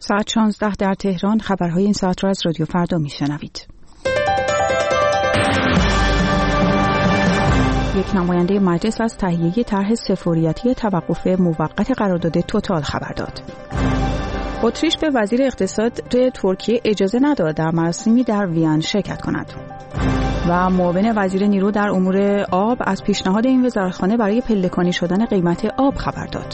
ساعت 16 در تهران. خبرهای این ساعت را از رادیو فردا میشنوید. یک نماینده مجلس از تهیه طرح سفوریتی توقف موقت قرارداد توتال خبر داد. اتریش به وزیر اقتصاد ترکیه اجازه نداد در مراسمی در وین شرکت کند. و معاون وزیر نیرو در امور آب از پیشنهاد این وزارتخانه برای پلکانی شدن قیمت آب خبر داد.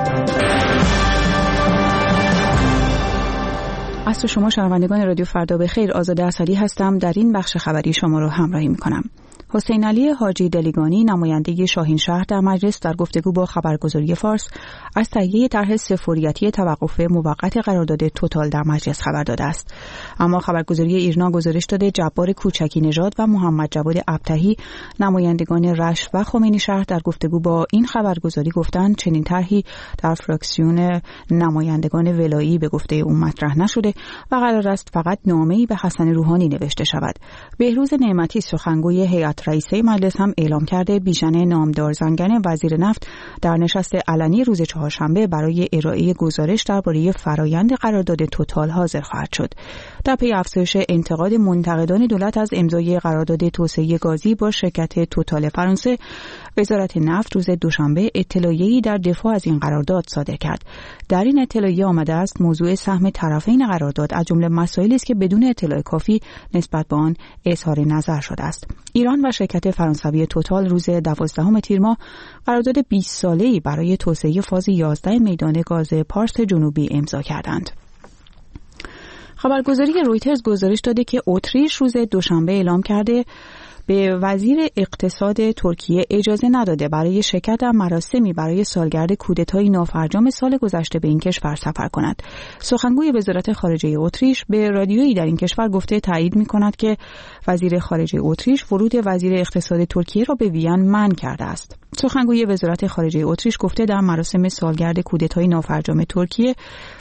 عصر شما شنوندگان رادیو فردا بخیر. آزاده اصلی هستم. در این بخش خبری شما رو همراهی می‌کنم. حسین علی حاجی دلیگانی نماینده شاهین شهر در مجلس در گفتگو با خبرگزاری فارس از تهیه طرح سفوریتی توقف موقت قرارداد توتال در مجلس خبر داده است. اما خبرگزاری ایرنا گزارش داده جبار کوچکی نژاد و محمد جواد ابتهی نمایندگان رشت و خمینی شهر در گفتگو با این خبرگزاری گفتند چنین طرحی در فراکسیون نمایندگان ولایی به گفته او مطرح نشده و قرار است فقط نامه‌ای به حسن روحانی نوشته شود. بهروز نعمتی سخنگوی هیئت رئیسه مجلس هم اعلام کرده بیژن نامدار زنگنه وزیر نفت در نشست علنی روز چهارشنبه برای ارائه گزارش درباره فرایند قرارداد توتال حاضر خواهد شد. در پی افزایش انتقاد منتقدان دولت از امضای قرارداد توسعه گازی با شرکت توتال فرانسه، وزارت نفت روز دوشنبه اطلاعیه‌ای در دفاع از این قرارداد صادر کرد. در این اطلاعیه آمده است موضوع سهم طرفین قرارداد از جمله مسائلی است که بدون اطلاع کافی نسبت به آن اظهار نظر شده است. ایران و شرکت فرانسوی توتال روز 12 تیر ماه قرارداد 20 ساله‌ای برای توسعه فاز 11 میدان گاز پارس جنوبی امضا کردند. خبرگزاری رویترز گزارش داده که اتریش روز دوشنبه اعلام کرده به وزیر اقتصاد ترکیه اجازه نداده برای شرکت در مراسمی برای سالگرد کودتای نافرجام سال گذشته به این کشور سفر کند. سخنگوی وزارت خارجه اتریش به رادیویی در این کشور گفته تایید می‌کند که وزیر خارجه اتریش ورود وزیر اقتصاد ترکیه را به وین منع کرده است. سخنگوی وزارت خارجه اتریش گفته در مراسم سالگرد کودتای نافرجام ترکیه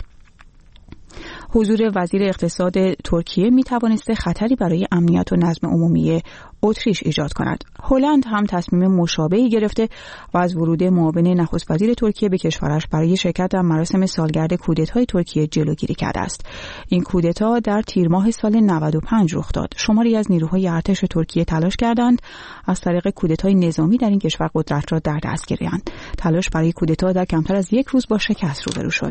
حضور وزیر اقتصاد ترکیه می توانسته خطری برای امنیت و نظم عمومی اتریش ایجاد کند. هلند هم تصمیم مشابهی گرفته و از ورود معاون نخست وزیر ترکیه به کشورش برای شرکت در مراسم سالگرد کودتای ترکیه جلوگیری کرده است. این کودتا در تیر ماه سال 95 رخ داد. شماری از نیروهای ارتش ترکیه تلاش کردند از طریق کودتای نظامی در این کشور قدرت را در دست گیرند. تلاش برای کودتا در کمتر از یک روز با شکست روبرو شد.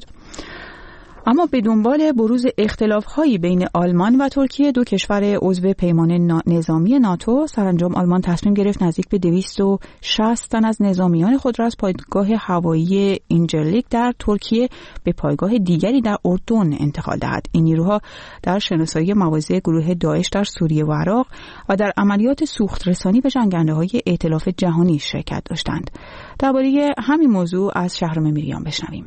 اما به دنبال بروز اختلاف‌هایی بین آلمان و ترکیه، دو کشور عضو پیمان نظامی ناتو، سرانجام آلمان تصمیم گرفت نزدیک به 260 تن از نظامیان خود را از پایگاه هوایی اینجرلیک در ترکیه به پایگاه دیگری در اردن انتقال دهد. این نیروها در شناسایی مواضع گروه داعش در سوریه و عراق و در عملیات سوخت‌رسانی به جنگنده‌های ائتلاف جهانی شرکت داشتند. درباره همین موضوع از شهرام میریان بشنویم.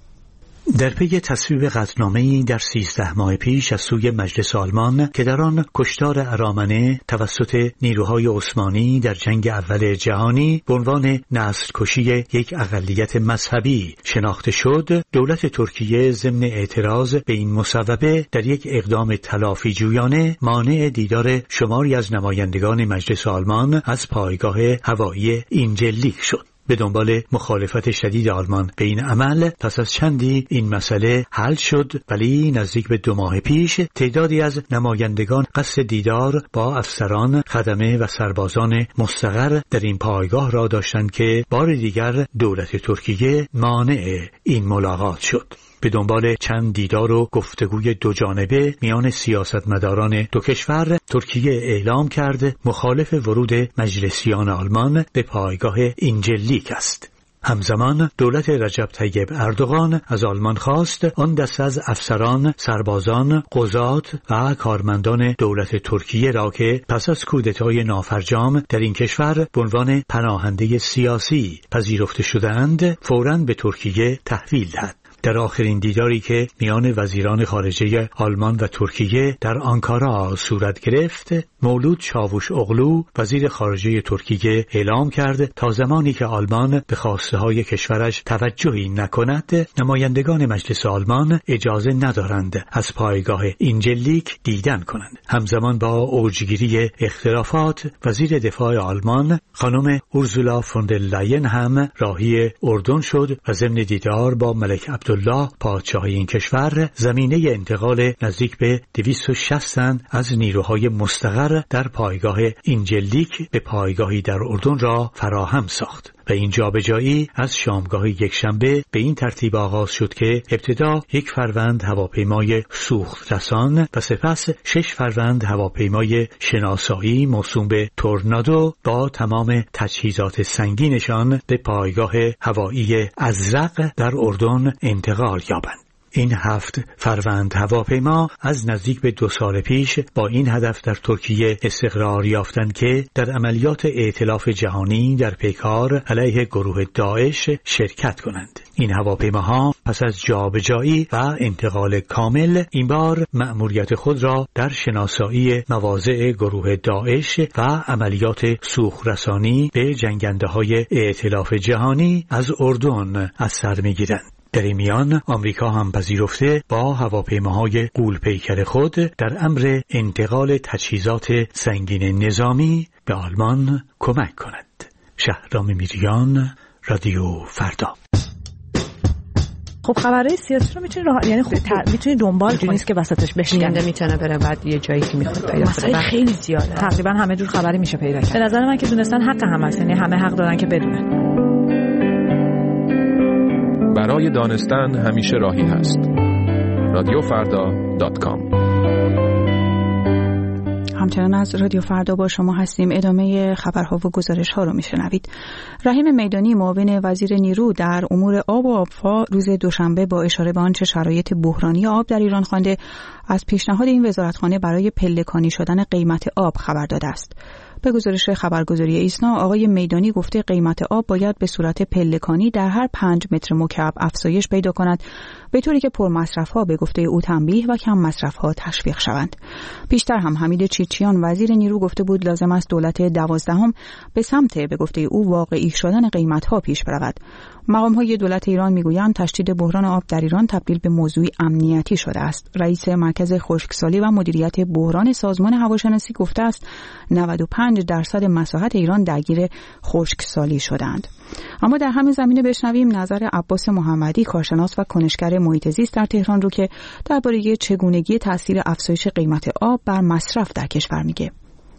در پی تصویب قطعنامه‌ای در 13 ماه پیش از سوی مجلس آلمان که در آن کشتار ارامنه توسط نیروهای عثمانی در جنگ اول جهانی به عنوان نسل‌کشی یک اقلیت مذهبی شناخته شد، دولت ترکیه ضمن اعتراض به این مصوبه در یک اقدام تلافی جویانه مانع دیدار شماری از نمایندگان مجلس آلمان از پایگاه هوایی اینجرلیک شد. به دنبال مخالفت شدید آلمان به این عمل پس از چندی این مسئله حل شد، ولی نزدیک به 2 ماه پیش تعدادی از نمایندگان قصد دیدار با افسران، خدمه و سربازان مستقر در این پایگاه را داشتند که بار دیگر دولت ترکیه مانع این ملاقات شد. به دنبال چند دیدار و گفتگوی دو جانبه میان سیاستمداران دو کشور، ترکیه اعلام کرد مخالف ورود مجلسیان آلمان به پایگاه اینجرلیک است. همزمان دولت رجب طیب اردوغان از آلمان خواست آن دسته از افسران، سربازان، قضات و کارمندان دولت ترکیه را که پس از کودتای نافرجام در این کشور به عنوان پناهنده سیاسی پذیرفته شدند فوراً به ترکیه تحویل دهد. در آخرین دیداری که میان وزیران خارجه آلمان و ترکیه در آنکارا صورت گرفت، مولود چاوش اغلو وزیر خارجه ترکیه اعلام کرد تا زمانی که آلمان به خواسته های کشورش توجهی نکند، نمایندگان مجلس آلمان اجازه ندارند از پایگاه اینجرلیک دیدن کنند. همزمان با اوجگیری اختلافات، وزیر دفاع آلمان خانم اورسولا فون در لاین هم راهی اردن شد و ضمن دیدار با ملک عبدالله پادشاه این کشور زمینه انتقال نزدیک به 260 تن از نیروهای مستقر در پایگاه اینجلیک به پایگاهی در اردن را فراهم ساخت و این جابجایی از شامگاه یکشنبه به این ترتیب آغاز شد که ابتدا 1 فروند هواپیمای سوخت رسان و سپس 6 فروند هواپیمای شناسایی موسوم به تورنادو با تمام تجهیزات سنگینشان به پایگاه هوایی ازرق در اردن انتقال یابند. این 7 فروند هواپیما از نزدیک به 2 سال پیش با این هدف در ترکیه استقرار یافتند که در عملیات ائتلاف جهانی در پیکار علیه گروه داعش شرکت کنند. این هواپیماها پس از جابجایی و انتقال کامل این بار مأموریت خود را در شناسایی مواضع گروه داعش و عملیات سوخرسانی به جنگنده‌های ائتلاف جهانی از اردن از سر می‌گیرند. در این میان آمریکا هم پذیرفته با هواپیماهای غول‌پیکر خود در امر انتقال تجهیزات سنگین نظامی به آلمان کمک کند. شهرام میریان، رادیو فردا. خب خبرهای سیاسی رو میتونی دنبال کنی، نیست که وسطش بشکنده، میتونه بره بعد یه جایی که میخواد پیدا کنه. خیلی زیاده، تقریبا همه جور خبری میشه پیدا کرد. به نظر من که دونستن حق هم هست، یعنی همه حق دارن که بدونن. برای دانستن همیشه راهی هست. رادیوفردا.com. همچنان از رادیو فردا با شما هستیم. ادامه خبرها و گزارش‌ها رو میشنوید. رحیم میدانی معاون وزیر نیرو در امور آب و آبفا روز دوشنبه با اشاره به آنچه شرایط بحرانی آب در ایران خوانده از پیشنهاد این وزارتخانه برای پلکانی شدن قیمت آب خبر داده است. به گزارش خبرگزاری ایسنا آقای میدانی گفته قیمت آب باید به صورت پلکانی در هر 5 متر مکعب افزایش پیدا کند به طوری که پرمصرف‌ها به گفته او تنبیه و کم مصرف‌ها تشویق شوند. پیشتر هم حمید چیچیان وزیر نیرو گفته بود لازم است دولت 12 به سمت به گفته او واقعی شدن قیمت‌ها پیش برود. مقام‌های دولت ایران میگویند تشدید بحران آب در ایران تبدیل به موضوعی امنیتی شده است. رئیس مرکز خشکسالی و مدیریت بحران سازمان هواشناسی گفته است 95% مساحت ایران درگیر خشکسالی شدند. اما در همین زمینه بشنویم نظر عباس محمدی کارشناس و کنشگر محیط زیست در تهران رو که درباره چگونگی تاثیر افزایش قیمت آب بر مصرف در کشور میگه.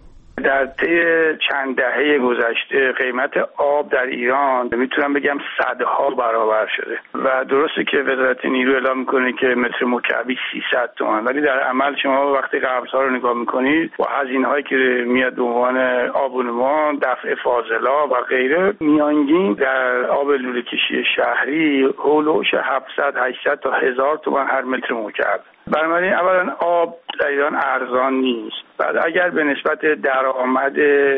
در طی چند دهه گذشته قیمت آب در ایران میتونم بگم صدها برابر شده و درسته که وزارت نیرو اعلام میکنه که متر مکعبی 300 تومان، ولی در عمل شما وقتی قراردادها رو نگاه میکنید با هزینه‌هایی که میاد به عنوان آبونمان، دفع فاضلاب و غیره، میانگین در آب لوله کشی شهری هولوش 700-800 تا 1000 تومان هر متر مکعب. بنابراین اولا آب در ایران ارزان نیست. بعد اگر به نسبت درآمد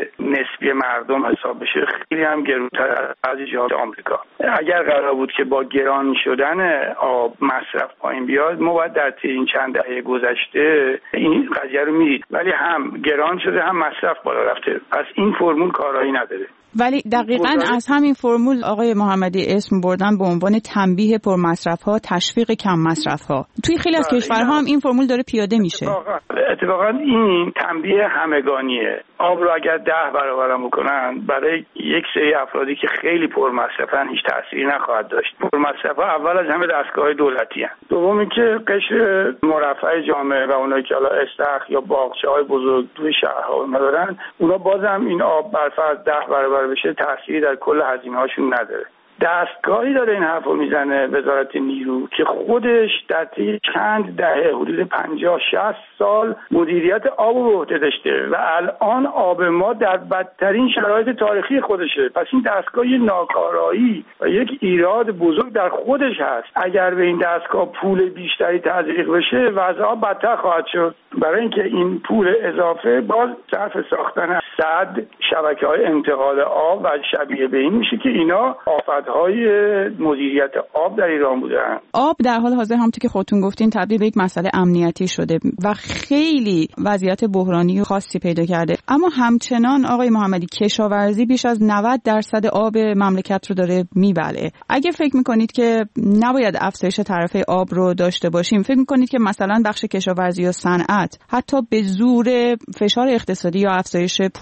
نسبی مردم حساب بشه خیلی هم گرونتر از بعضی جاهای آمریکا. اگر قرار بود که با گران شدن آب مصرف پایین بیاد، ما باید در این چند دهه گذشته این قضیه رو میدید، ولی هم گران شده هم مصرف بالا رفته. پس این فرمول کارایی نداره. ولی دقیقاً از همین فرمول آقای محمدی اسم بردن به عنوان تنبیه پرمصرف‌ها، تشویق کم مصرف‌ها. توی خیلی از کشورها هم این فرمول داره پیاده میشه. اتفاقاً این تنبیه همگانیه. آب رو اگر 10 برابر بکنن برای یک سری افرادی که خیلی پرمصرفن هیچ تأثیری نخواهد داشت. پرمصرف‌ها اول از همه دستگاه دولتی هستند. دوم اینکه قشر مرفه جامعه و اونایی که حالا استخر یا باغچه‌های بزرگ توی شهرها ندارن، اونا بازم این آب بر فرض 10 برابر بشه تأثیری در کل هزینه‌هاشون نداره. دستگاهی داره این حرفو میزنه وزارت نیرو که خودش در طی چند دهه حدود 50-60 سال مدیریت آب رو به عهده داشته و الان آب ما در بدترین شرایط تاریخی خودشه. پس این دستگاه ناکارایی و یک ایراد بزرگ در خودش هست. اگر به این دستگاه پول بیشتری تزریق بشه وضع آب بدتر خواهد شد. برای اینکه این پول اضافه باز صرف ساختن سد، شبکه‌های انتقال آب و شبیه به این میشه که اینا آفت‌های مدیریت آب در ایران بودن. آب در حال حاضر همونطور که خودتون گفتین تبدیل به یک مسئله امنیتی شده و خیلی وضعیت بحرانی خاصی پیدا کرده. اما همچنان آقای محمدی کشاورزی بیش از 90% آب مملکت رو داره میبله. اگه فکر میکنید که نباید افزایش تعرفه آب رو داشته باشیم، فکر میکنید که مثلا بخش کشاورزی و صنعت حتی به زور فشار اقتصادی یا افزایش پول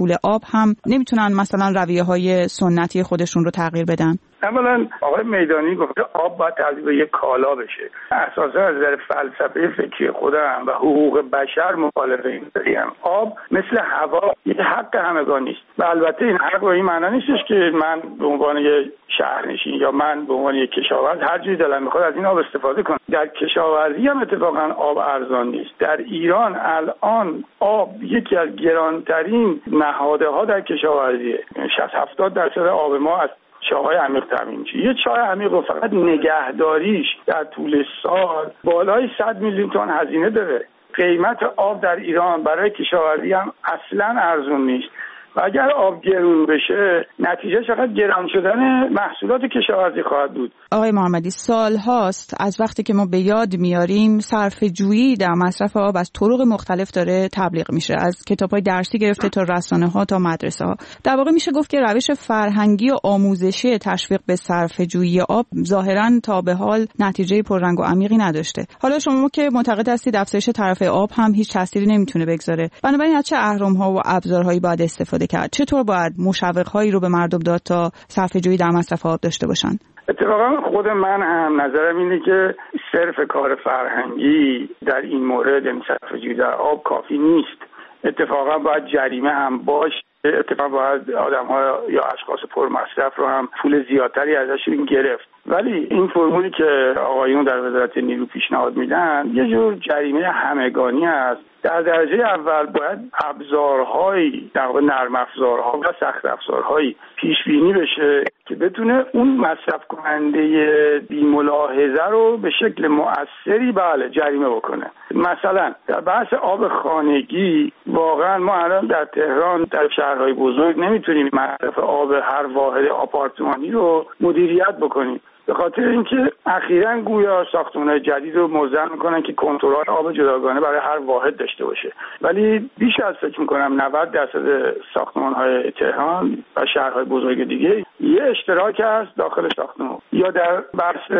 محصول آب هم نمیتونن مثلا رویه‌های سنتی خودشون رو تغییر بدن؟ اولا آقای میدانی گفته آب باید تبدیل به یک کالا بشه. اساسا از نظر فلسفه فکری خودم و حقوق بشر مخالف این بریم. آب مثل هوا یک حق همگانی است و البته این حق با این معنی نیستش که من به عنوان یک شهرنشین یا من به عنوان یک کشاورز هر جوری دلم میخواد از این آب استفاده کنم. در کشاورزی هم اتفاقا آب ارزان نیست. در ایران الان آب یکی از گرانترین نهادها در کشاورزیه. 60-70% آب ما از چاهای عمیق تامین میشه. یه چاه عمیق رو فقط نگهداریش در طول سال بالای 100 میلیون تومان هزینه داره. قیمت آب در ایران برای کشاورزی هم اصلا ارزون نیست و اگر آب گرون بشه نتیجه فقط گران شدن محصولات کشاورزی خواهد بود. آقای محمدی، سال هاست از وقتی که ما به یاد میاریم صرفه‌جویی در مصرف آب از طرق مختلف داره تبلیغ میشه، از کتاب‌های درسی گرفته تا رسانه‌ها تا مدرسه‌ها. در واقع میشه گفت که روش فرهنگی و آموزشی تشویق به صرفه‌جویی آب ظاهراً تا به حال نتیجه پررنگ و عمیقی نداشته. حالا شما که معتقد هستید افزایش طرف آب هم هیچ تأثیری نمیتونه بگذاره، بنابراین از چه اهرم‌ها و ابزارهایی باید استفاده کرد؟ چطور باید مشوق‌هایی رو به مردم داد تا صرفه‌جویی در مصرف آب داشته باشن؟ اتفاقا خود من هم نظرم اینه که صرف کار فرهنگی در این مورد، یعنی صرفه‌جویی در آب، کافی نیست. اتفاقا باید جریمه هم باشه. اتفاقا باید آدم‌ها یا اشخاص پرمصرف رو هم پول زیادتری ازشون گرفت. ولی این فرمولی که آقایون در وزارت نیرو پیشنهاد میدن یه جور جریمه همگانی است. در درجه اول باید ابزارهایی، در واقع نرم افزارها و سخت افزارهایی پیش بینی بشه که بتونه اون مصرف کننده بی ملاحظه رو به شکل مؤثری جریمه بکنه. مثلا در بحث آب خانگی واقعا ما الان در تهران در شهرهای بزرگ نمیتونیم مصرف آب هر واحد آپارتمانی رو مدیریت بکنیم، به خاطر اینکه اخیراً گویا ساختمان‌های جدید رو موزه میکنن که کنترل آب جداگانه برای هر واحد داشته باشه. ولی بیش از فکر میکنم 90% ساختمان‌های تهران و شهرهای بزرگ دیگه یه اشتراک هست داخل ساختمان. یا در بحث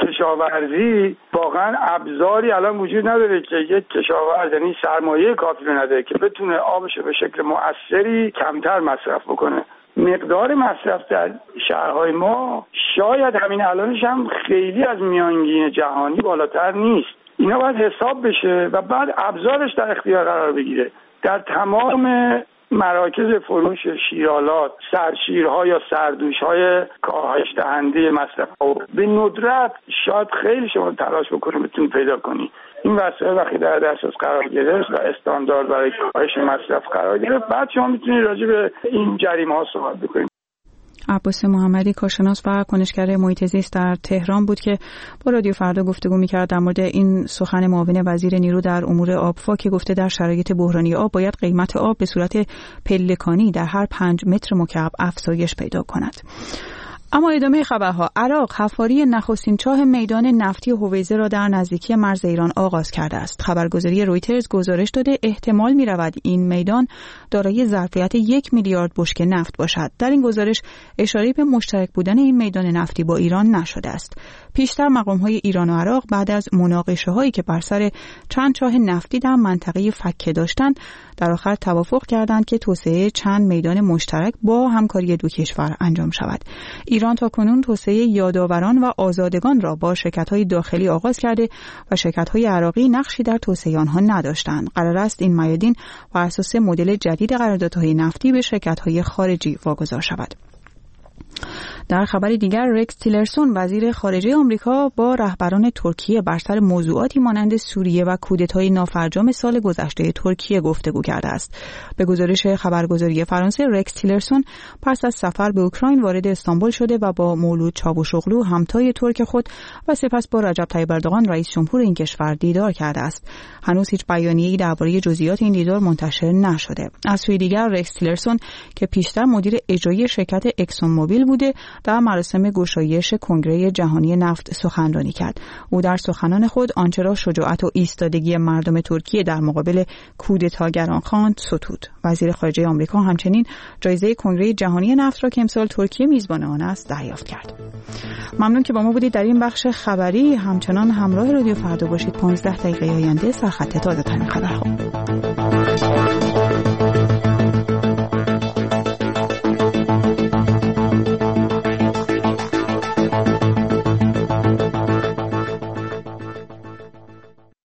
کشاورزی واقعا ابزاری الان وجود نداره که یک کشاورز، یعنی سرمایه کافی رو نداره که بتونه آبش رو به شکل مؤثری کمتر مصرف بکنه. مقدار مصرف در شهرهای ما شاید همین الانش هم خیلی از میانگین جهانی بالاتر نیست. اینا باید حساب بشه و بعد ابزارش در اختیار قرار بگیره. در تمام مراکز فروش شیرالات، سرشیرها یا سردوش‌های کاهش دهنده مصرف به ندرت شاید خیلی شما تلاش بکنید بتونید پیدا کنید. این وسایل وقتی در دسترس قرار گرفت و استاندارد برای کاهش مصرف قرار گرفت، بعد شما میتونید راجع به این جریمه ها صحبت بکنید. عباس محمدی، کارشناس و کنشگر محیط زیست در تهران بود که با رادیو فردا گفتگو می‌کرد در مورد این سخن معاون وزیر نیرو در امور آبفا که گفته در شرایط بحرانی آب باید قیمت آب به صورت پلکانی در هر 5 متر مکعب افزایش پیدا کند. اما ادامه خبرها. عراق حفاری نخستین چاه میدان نفتی هویزه را در نزدیکی مرز ایران آغاز کرده است. خبرگزاری رویترز گزارش داده احتمال می رود این میدان دارای ظرفیت 1 میلیارد بشکه نفت باشد. در این گزارش اشاره به مشترک بودن این میدان نفتی با ایران نشده است. پیشتر مقام‌های ایران و عراق بعد از مناقشه‌هایی که بر سر چند چاه نفتی در منطقه فکه داشتند، در آخر توافق کردند که توسعه چند میدان مشترک با همکاری دو کشور انجام شود. ایران تاکنون توسعه یادآوران و آزادگان را با شرکت‌های داخلی آغاز کرده و شرکت‌های عراقی نقشی در توسعه آنها نداشتند. قرار است این میادین بر اساس مدل جدید قراردادهای نفتی به شرکت‌های خارجی واگذار شود. در خبر دیگر، رکس تیلرسون وزیر خارجه آمریکا با رهبران ترکیه بر سر موضوعاتی مانند سوریه و کودتای نافرجام سال گذشته ترکیه گفتگو کرده است. به گزارش خبرگزاری فرانسه، رکس تیلرسون پس از سفر به اوکراین وارد استانبول شده و با مولود چاوشوغلو همتای ترک خود و سپس با رجب طیب اردوغان رئیس جمهور این کشور دیدار کرده است. هنوز هیچ بیانیه‌ای درباره جزئیات این دیدار منتشر نشده. از سوی دیگر، رکس تیلرسون که پیشتر مدیر اجرایی شرکت اکسون موبیل بوده، در مراسم گشایش کنگره جهانی نفت سخنرانی کرد. او در سخنان خود آنچه را شجاعت و ایستادگی مردم ترکیه در مقابل کودتاگران خواند ستود. وزیر خارجه آمریکا همچنین جایزه کنگره جهانی نفت را که امسال ترکیه میزبان آن است دریافت کرد. ممنون که با ما بودید در این بخش خبری. همچنان همراه رادیو فردا باشید. 15 دقیقه آینده سرخط تازه‌ترین خبرها.